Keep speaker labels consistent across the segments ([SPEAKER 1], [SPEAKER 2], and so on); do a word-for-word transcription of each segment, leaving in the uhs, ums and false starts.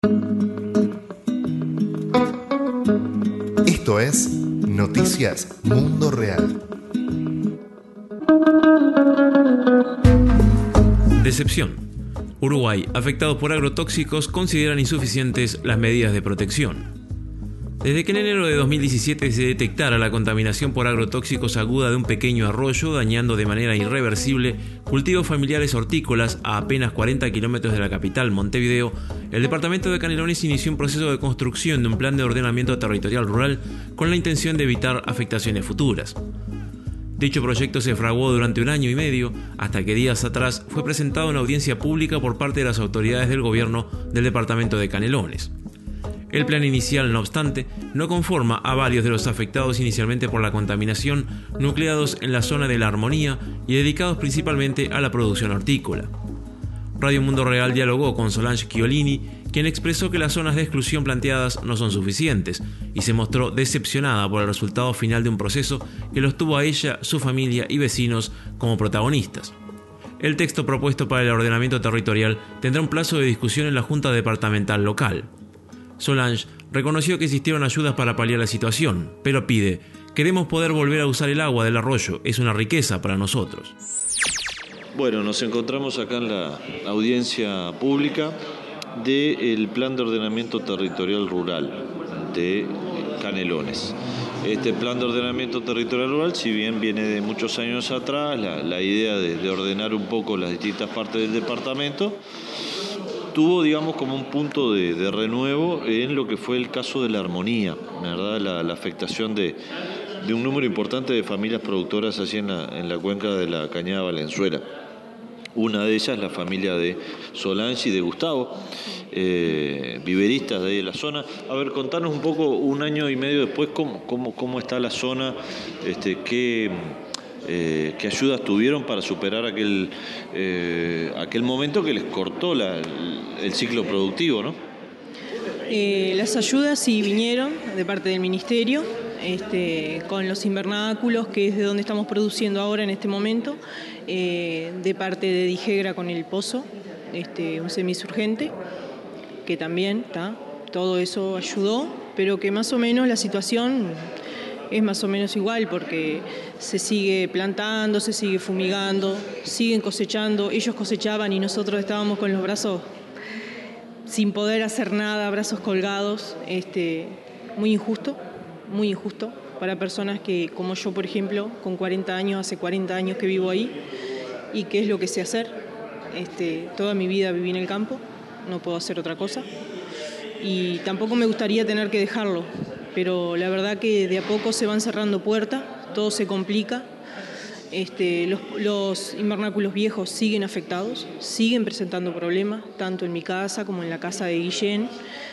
[SPEAKER 1] Esto es Noticias Mundo Real.
[SPEAKER 2] Decepción. Uruguay, afectados por agrotóxicos, consideran insuficientes las medidas de protección. Desde que en enero de dos mil diecisiete se detectara la contaminación por agrotóxicos aguda de un pequeño arroyo, dañando de manera irreversible cultivos familiares hortícolas a apenas cuarenta kilómetros de la capital, Montevideo, el departamento de Canelones inició un proceso de construcción de un plan de ordenamiento territorial rural con la intención de evitar afectaciones futuras. Dicho proyecto se fraguó durante un año y medio, hasta que días atrás fue presentado en audiencia pública por parte de las autoridades del gobierno del departamento de Canelones. El plan inicial, no obstante, no conforma a varios de los afectados inicialmente por la contaminación, nucleados en la zona de La Armonía y dedicados principalmente a la producción hortícola. Radio Mundo Real dialogó con Solange Chiolini, quien expresó que las zonas de exclusión planteadas no son suficientes y se mostró decepcionada por el resultado final de un proceso que los tuvo a ella, su familia y vecinos como protagonistas. El texto propuesto para el ordenamiento territorial tendrá un plazo de discusión en la Junta Departamental local. Solange reconoció que existieron ayudas para paliar la situación, pero pide: queremos poder volver a usar el agua del arroyo, es una riqueza para nosotros.
[SPEAKER 3] Bueno, nos encontramos acá en la audiencia pública del Plan de Ordenamiento Territorial Rural de Canelones. Este Plan de Ordenamiento Territorial Rural, si bien viene de muchos años atrás, la, la idea de, de ordenar un poco las distintas partes del departamento, tuvo, digamos, como un punto de, de renuevo en lo que fue el caso de La Armonía, ¿verdad? La, la afectación de, de un número importante de familias productoras así en la, en la cuenca de la Cañada Valenzuela. Una de ellas, la familia de Solange y de Gustavo, eh, viveristas de ahí de la zona. A ver, contanos un poco, un año y medio después, cómo, cómo, cómo está la zona, este, qué... Eh, ¿Qué ayudas tuvieron para superar aquel, eh, aquel momento que les cortó la, el, el ciclo productivo, ¿no?
[SPEAKER 4] Eh, las ayudas sí vinieron de parte del Ministerio, este, con los invernáculos, que es de donde estamos produciendo ahora en este momento, eh, de parte de Dijegra con el pozo, este, un semisurgente, que también, ¿tá? Todo eso ayudó, pero que más o menos la situación es más o menos igual, porque se sigue plantando, se sigue fumigando, siguen cosechando. Ellos cosechaban y nosotros estábamos con los brazos sin poder hacer nada, brazos colgados. Este, muy injusto, muy injusto para personas que, como yo, por ejemplo, con cuarenta años, hace cuarenta años que vivo ahí, y qué es lo que sé hacer. Este, toda mi vida viví en el campo, no puedo hacer otra cosa, y tampoco me gustaría tener que dejarlo. Pero la verdad que de a poco se van cerrando puertas, todo se complica. Este, los, los invernáculos viejos siguen afectados, siguen presentando problemas, tanto en mi casa como en la casa de Guillén.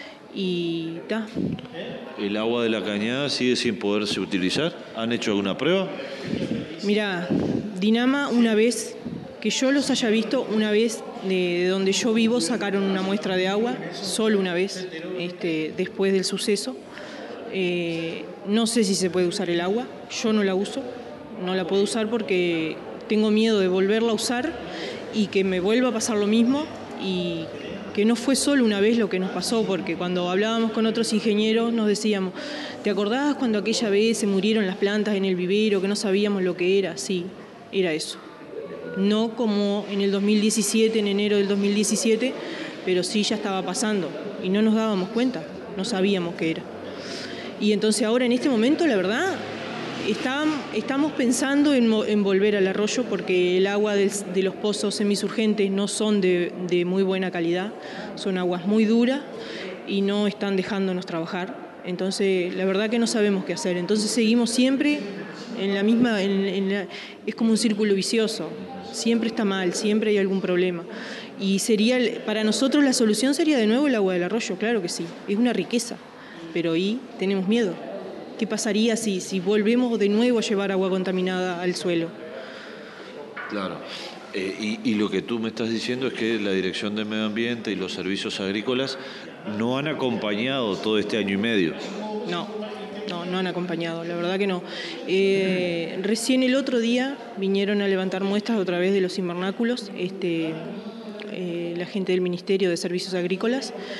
[SPEAKER 4] Y ta.
[SPEAKER 3] ¿El agua de la cañada sigue sin poderse utilizar? ¿Han hecho alguna prueba?
[SPEAKER 4] Mira, Dinama, una vez que yo los haya visto, una vez de, de donde yo vivo sacaron una muestra de agua, solo una vez, este, después del suceso. Eh, no sé si se puede usar el agua, yo no la uso, no la puedo usar porque tengo miedo de volverla a usar y que me vuelva a pasar lo mismo, y que no fue solo una vez lo que nos pasó, porque cuando hablábamos con otros ingenieros nos decíamos: ¿te acordás cuando aquella vez se murieron las plantas en el vivero, que no sabíamos lo que era? Sí, era eso. No como en el dos mil diecisiete, en enero del dos mil diecisiete, pero sí ya estaba pasando y no nos dábamos cuenta, no sabíamos qué era. Y entonces ahora en este momento, la verdad, está, estamos pensando en, en volver al arroyo, porque el agua de, de los pozos semisurgentes no son de, de muy buena calidad, son aguas muy duras y no están dejándonos trabajar. Entonces la verdad que no sabemos qué hacer. Entonces seguimos siempre en la misma, en, en la, es como un círculo vicioso, siempre está mal, siempre hay algún problema. Y sería, para nosotros la solución sería de nuevo el agua del arroyo, claro que sí, es una riqueza. Pero ahí tenemos miedo. ¿Qué pasaría si, si volvemos de nuevo a llevar agua contaminada al suelo?
[SPEAKER 3] Claro. Eh, y, y lo que tú me estás diciendo es que la Dirección de Medio Ambiente y los servicios agrícolas no han acompañado todo este año y medio.
[SPEAKER 4] No, no, no han acompañado, la verdad que no. Eh, recién el otro día vinieron a levantar muestras otra vez de los invernáculos, este, eh, la gente del Ministerio de Servicios Agrícolas.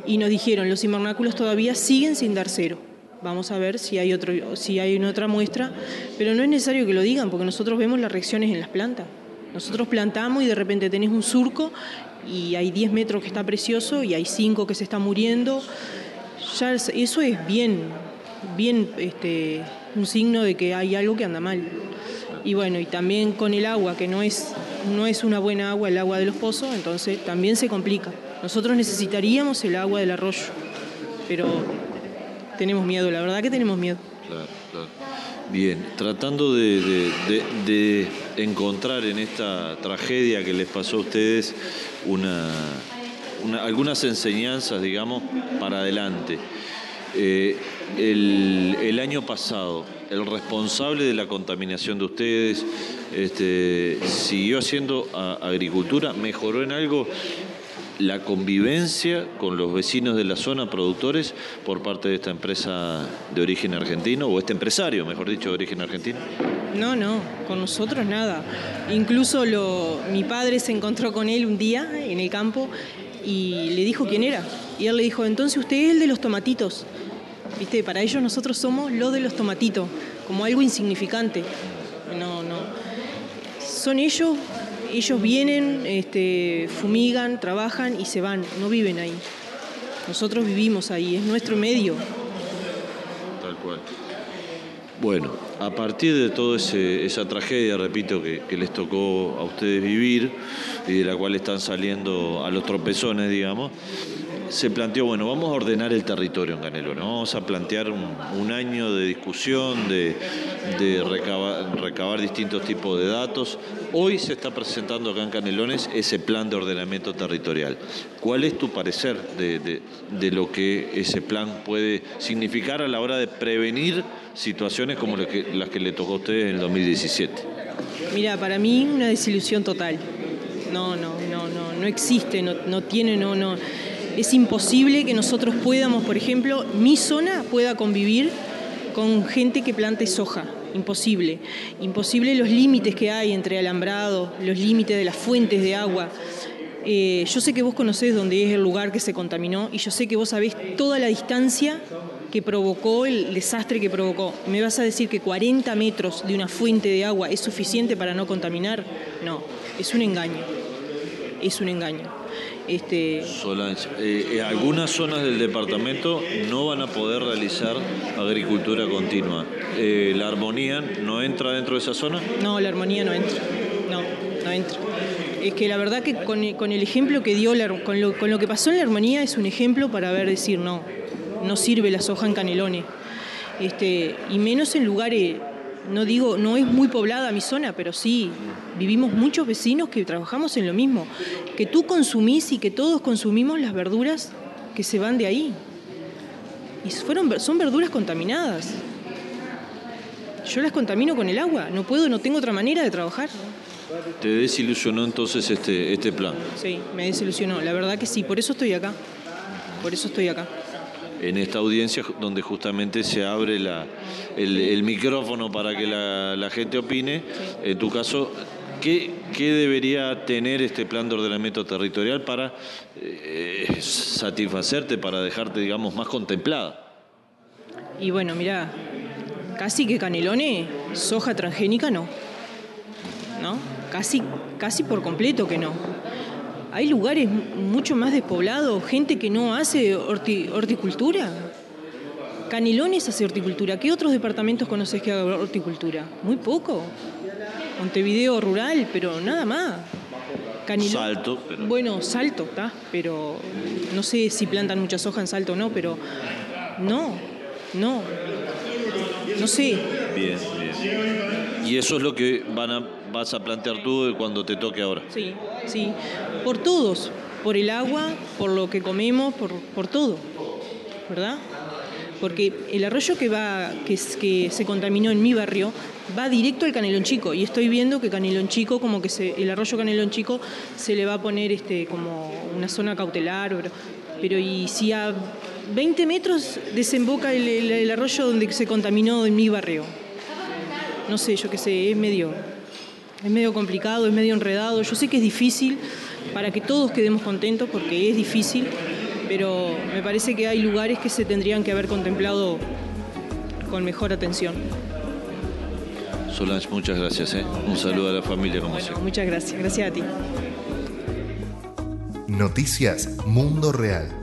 [SPEAKER 4] y nos dijeron, los invernáculos todavía siguen sin dar cero. Vamos a ver si hay, otro, si hay una otra muestra, pero no es necesario que lo digan, porque nosotros vemos las reacciones en las plantas. Nosotros plantamos y de repente tenés un surco y hay diez metros que está precioso y hay cinco que se está muriendo. Ya eso es bien, bien este, un signo de que hay algo que anda mal. Y bueno, y también con el agua, que no es, no es una buena agua, el agua de los pozos, entonces también se complica. Nosotros necesitaríamos el agua del arroyo, pero tenemos miedo, la verdad que tenemos miedo.
[SPEAKER 3] Claro, claro. Bien, tratando de, de, de, de encontrar en esta tragedia que les pasó a ustedes una, una, algunas enseñanzas, digamos, para adelante. Eh, el, el año pasado, el responsable de la contaminación de ustedes este, siguió haciendo a, agricultura, mejoró en algo la convivencia con los vecinos de la zona, productores, por parte de esta empresa de origen argentino, o este empresario, mejor dicho, de origen argentino.
[SPEAKER 4] No, no, con nosotros nada. Incluso lo, mi padre se encontró con él un día en el campo y le dijo quién era. Y él le dijo, entonces usted es el de los tomatitos. ¿Viste? Para ellos nosotros somos los de los tomatitos, como algo insignificante. No, no. Son ellos, ellos vienen, este, fumigan, trabajan y se van, no viven ahí. Nosotros vivimos ahí, es nuestro medio.
[SPEAKER 3] Tal cual. Bueno, a partir de toda esa tragedia, repito, que, que les tocó a ustedes vivir y de la cual están saliendo a los tropezones, digamos, se planteó, bueno, vamos a ordenar el territorio en Canelones, vamos a plantear un, un año de discusión, de, de recabar, recabar distintos tipos de datos. Hoy se está presentando acá en Canelones ese plan de ordenamiento territorial. ¿Cuál es tu parecer de, de, de lo que ese plan puede significar a la hora de prevenir situaciones como las que, las que le tocó a ustedes en el dos mil diecisiete?
[SPEAKER 4] Mira, para mí una desilusión total. No, no, no, no, no existe, no, no tiene, no, no. Es imposible que nosotros podamos, por ejemplo, mi zona pueda convivir con gente que plante soja. Imposible. Imposible los límites que hay entre alambrados, los límites de las fuentes de agua. Eh, yo sé que vos conocés dónde es el lugar que se contaminó y yo sé que vos sabés toda la distancia que provocó, el desastre que provocó. ¿Me vas a decir que cuarenta metros de una fuente de agua es suficiente para no contaminar? No, es un engaño. Es un engaño. Este...
[SPEAKER 3] Solange, eh, eh, algunas zonas del departamento no van a poder realizar agricultura continua. Eh, ¿La Armonía no entra dentro de esa zona?
[SPEAKER 4] No, la Armonía no entra. No, no entra. Es que la verdad que con, con el ejemplo que dio, la, con, lo, con lo que pasó en la Armonía es un ejemplo para ver decir no, no sirve la soja en Canelones. Este, y menos en lugares, no digo, no es muy poblada mi zona, pero sí, vivimos muchos vecinos que trabajamos en lo mismo. Que tú consumís y que todos consumimos las verduras que se van de ahí. Y fueron, son verduras contaminadas. Yo las contamino con el agua, no puedo, no tengo otra manera de trabajar.
[SPEAKER 3] ¿Te desilusionó entonces este, este plan?
[SPEAKER 4] Sí, me desilusionó, la verdad que sí, por eso estoy acá, por eso estoy acá.
[SPEAKER 3] En esta audiencia donde justamente se abre la, el, el micrófono para que la, la gente opine, sí. En tu caso, ¿qué, qué debería tener este plan de ordenamiento territorial para eh, satisfacerte, para dejarte, digamos, más contemplada?
[SPEAKER 4] Y bueno, mirá, casi que Canelones, soja transgénica no, ¿no? Casi, casi por completo que no. Hay lugares mucho más despoblados, gente que no hace horti, horticultura. Canelones hace horticultura. ¿Qué otros departamentos conoces que hagan horticultura? Muy poco. Montevideo rural, pero nada más. Canelones,
[SPEAKER 3] Salto. Pero... Bueno,
[SPEAKER 4] Salto, está, pero no sé si plantan mucha soja en Salto o no, pero no, no, no sé.
[SPEAKER 3] Bien, bien. Y eso es lo que van a, vas a plantear tú cuando te toque ahora.
[SPEAKER 4] Sí, sí. Por todos. Por el agua, por lo que comemos, por, por todo. ¿Verdad? Porque el arroyo que va, que, que se contaminó en mi barrio, va directo al Canelón Chico. Y estoy viendo que Canelón Chico, como que se, el arroyo Canelón Chico se le va a poner este como una zona cautelar. Pero, pero y si a veinte metros desemboca el, el, el arroyo donde se contaminó en mi barrio. No sé, yo qué sé, es medio, es medio complicado, es medio enredado. Yo sé que es difícil para que todos quedemos contentos, porque es difícil, pero me parece que hay lugares que se tendrían que haber contemplado con mejor atención.
[SPEAKER 3] Solange, muchas gracias. ¿eh? Un saludo a la familia, como
[SPEAKER 4] Bueno,
[SPEAKER 3] siempre.
[SPEAKER 4] muchas gracias. Gracias a ti.
[SPEAKER 1] Noticias Mundo Real.